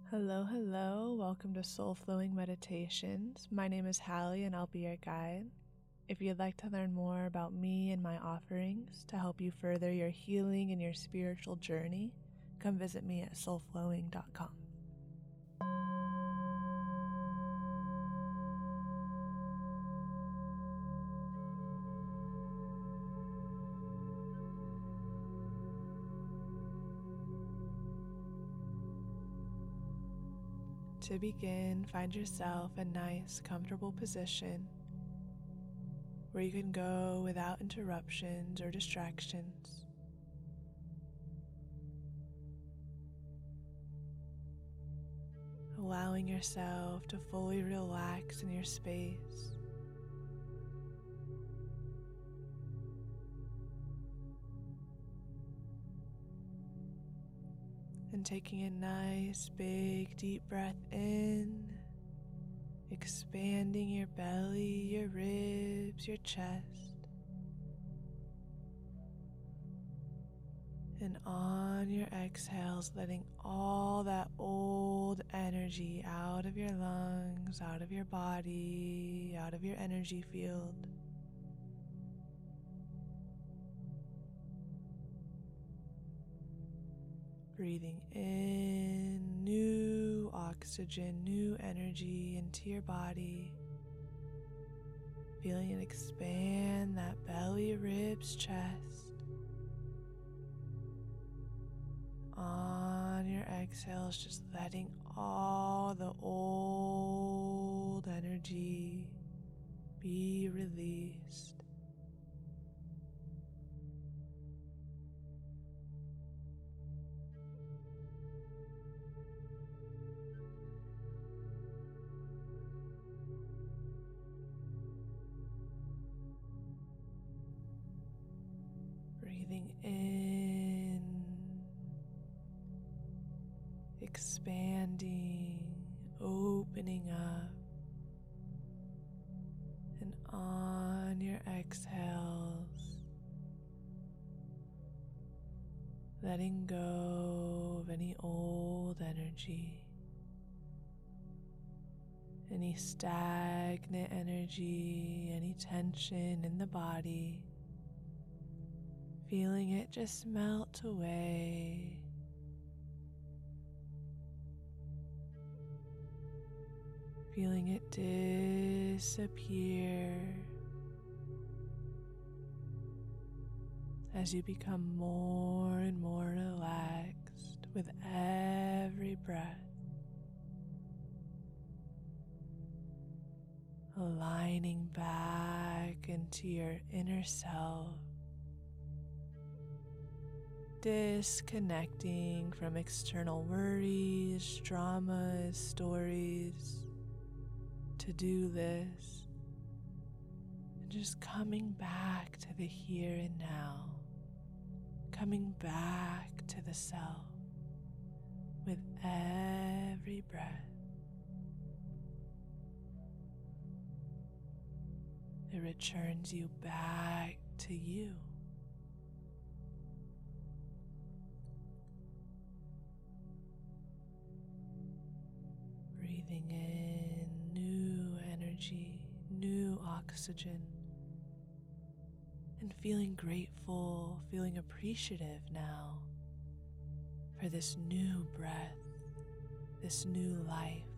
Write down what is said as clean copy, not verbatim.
Hello, hello. Welcome to Soul Flowing Meditations. My name is Hallie and I'll be your guide. If you'd like to learn more about me and my offerings to help you further your healing and your spiritual journey, come visit me at soulflowing.com. To begin, find yourself a nice, comfortable position where you can go without interruptions or distractions. Allowing yourself to fully relax in your space. And taking a nice big deep breath in, expanding your belly, your ribs, your chest. And on your exhales, letting all that old energy out of your lungs, out of your body, out of your energy field. Breathing in new oxygen, new energy into your body. Feeling it expand that belly, ribs, chest. On your exhales, just letting all the old energy be released. Breathing in, expanding, opening up, and on your exhales, letting go of any old energy, any stagnant energy, any tension in the body. Feeling it just melt away. Feeling it disappear as you become more and more relaxed with every breath. Aligning back into your inner self. Disconnecting from external worries, dramas, stories, to-do lists, and just coming back to the here and now, coming back to the self with every breath. It returns you back to you. Breathing in new energy, new oxygen, and feeling grateful, feeling appreciative now for this new breath, this new life.